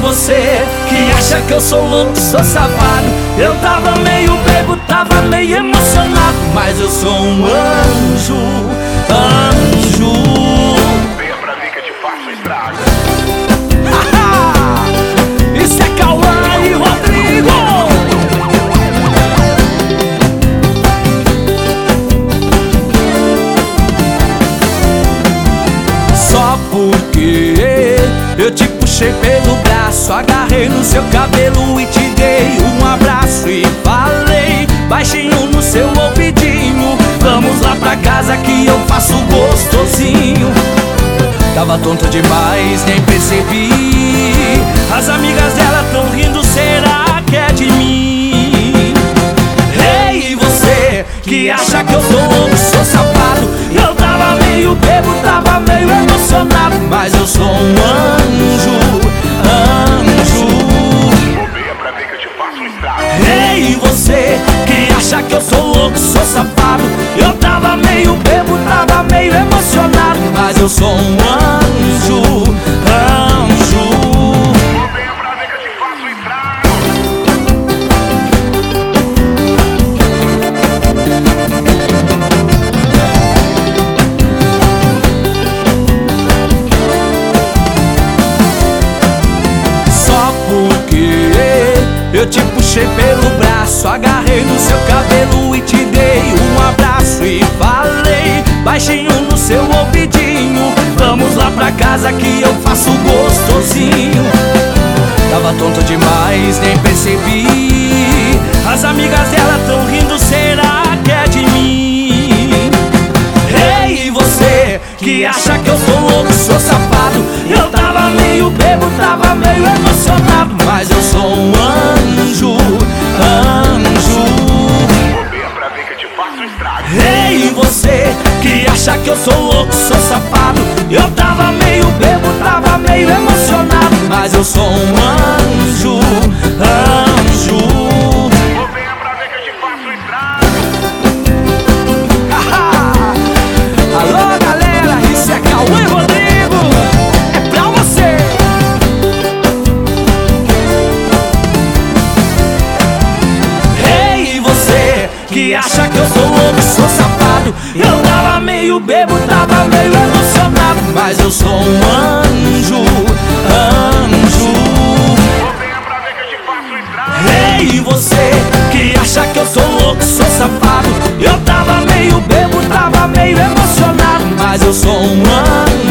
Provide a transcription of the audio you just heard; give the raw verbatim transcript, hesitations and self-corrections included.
você que acha que eu sou louco, sou safado. Eu tava meio bêbado, tava meio emocionado, mas eu sou um anjo, anjo. Venha pra mim que eu te faço estrago. Isso é Cauã e Rodrigo. Só porque eu te puxei pelo braço, agarrei no seu cabelo e te dei um abraço e falei baixinho no seu ouvidinho: vamos lá pra casa que eu faço gostosinho. Tava tonto demais, nem percebi. As amigas dela tão rindo, será que é de mim? Ei, você que acha que eu sou louco, sou safado. Eu tava meio bêbado, tava meio emocionado, mas eu sou um anjo, anjo. Venha pra mim que eu te faço estrago. Ei, você que acha que eu sou louco, sou safado. Eu tava meio bêbado, tava meio emocionado, mas eu sou um anjo, anjo. Venha pra mim que eu te faço estrago. Só porque eu te puxei pelo braço, agarrei no seu cabelo e te dei um abraço e falei baixinho no seu ouvidinho: vamos lá pra casa que eu faço gostosinho. Tava tonto demais, nem percebi. As amigas dela tão rindo, será que é de mim? Ei, você que acha que eu sou louco, sou safado. Eu tava meio bêbado, tava meio emocionado, mas eu sou um anjo, anjo. Venha pra mim que eu te faço estrago. Ei, você que acha que eu sou louco, sou safado. Eu tava meio bêbado, tava meio emocionado, mas eu sou um anjo, anjo. Venha pra mim que eu te faço estrago. Alô galera, isso é Cauã e Rodrigo, é pra você. Ei, você que acha que eu sou louco, sou safado. Eu tava meio bêbado, tava meio emocionado, mas eu sou um anjo, anjo. Venha pra mim que eu te faço estrago. Ei, você que acha que eu sou louco, sou safado. Eu tava meio bêbado, tava meio emocionado, mas eu sou um anjo.